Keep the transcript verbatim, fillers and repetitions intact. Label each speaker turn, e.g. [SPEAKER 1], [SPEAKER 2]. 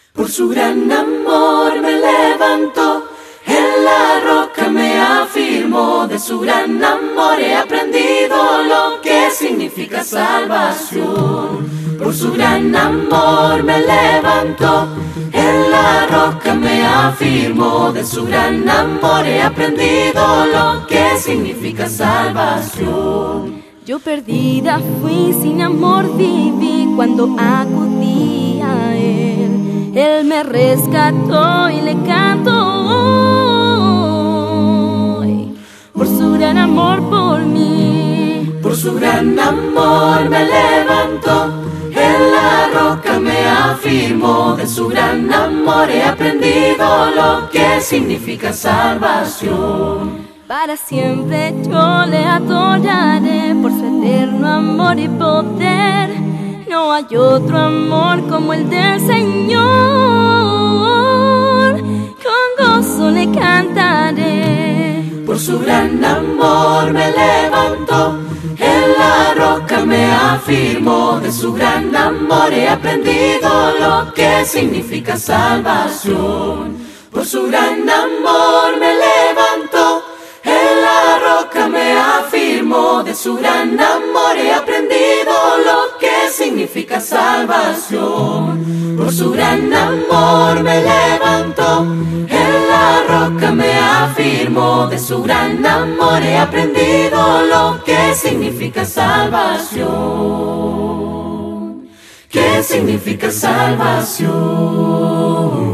[SPEAKER 1] Por su gran amor me levantó, en la roca me afirmó. De su gran amor he aprendido lo que significa salvación. Por su gran amor me levantó, en la roca me afirmó. De su gran amor he aprendido lo que significa salvación.
[SPEAKER 2] Yo perdida fui, sin amor viví cuando acudí a Él. Él me rescató y le canto hoy por su gran amor por mí.
[SPEAKER 1] Por su gran amor me levantó, en la roca me afirmó. De su gran amor he aprendido lo que significa salvación.
[SPEAKER 2] Para siempre yo le adoraré por su eterno amor y poder. No hay otro amor como el del Señor. Con gozo le cantaré.
[SPEAKER 1] Por su gran amor me levantó, en la roca me afirmó. De su gran amor he aprendido lo que significa salvación. Por su gran amor me levantó, en la roca me afirmó. De su gran amor he aprendido lo que significa salvación. Por su gran amor me levantó, en la roca me afirmó. De su gran amor he aprendido lo que significa salvación. ¿Qué significa salvación?